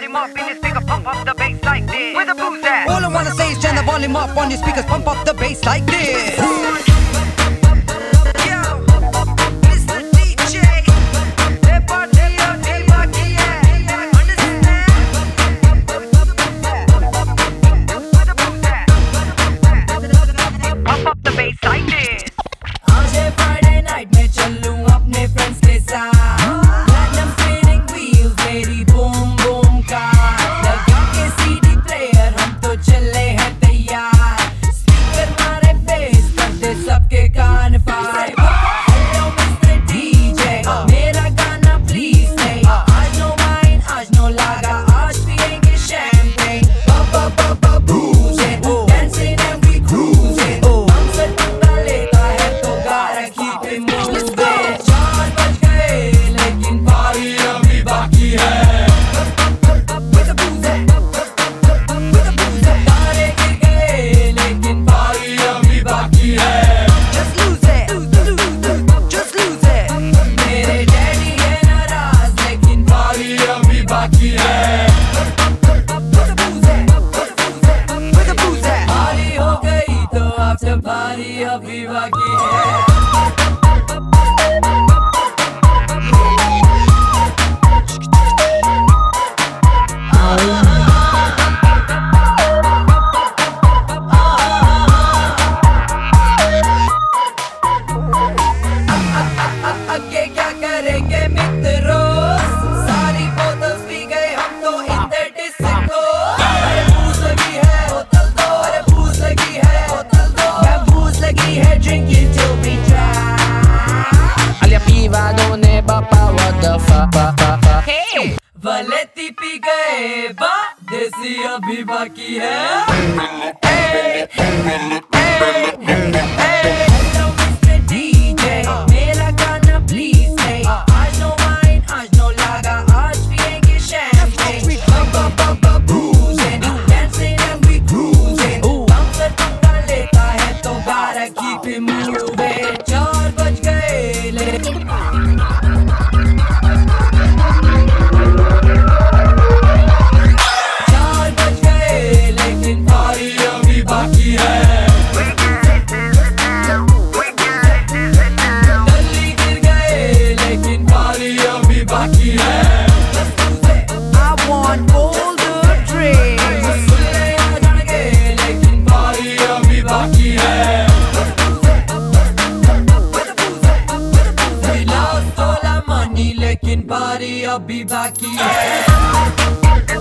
volume up in your speaker, pump up the bass like this. Where the booze at? All I wanna say is turn the volume up on your speakers, pump up the bass like this. भारी अभी बाकी है। आगे क्या करेंगे मित्रों, सारी बोतल पी गए हम तो इन द डिस्को। अरे भूख लगी है बोतल दो, अरे भूख लगी है बोतल दो, मैं भूख लगी है drinking till we dry. Olha piva done bapa what the fuck. Hey, वलेती पी गए बा, देसी अभी बाकी है। Hey, hey, hey. Hello Mr. DJ, मेरा गाना please play. आज no wine, आज no lager, आज पिएंगे champagne. Ba boozing, dancing and we cruising. Bouncer पंगा लेता है तो gotta keep it moving. 4 बज गए लेकिन पारी अभी बाकी है।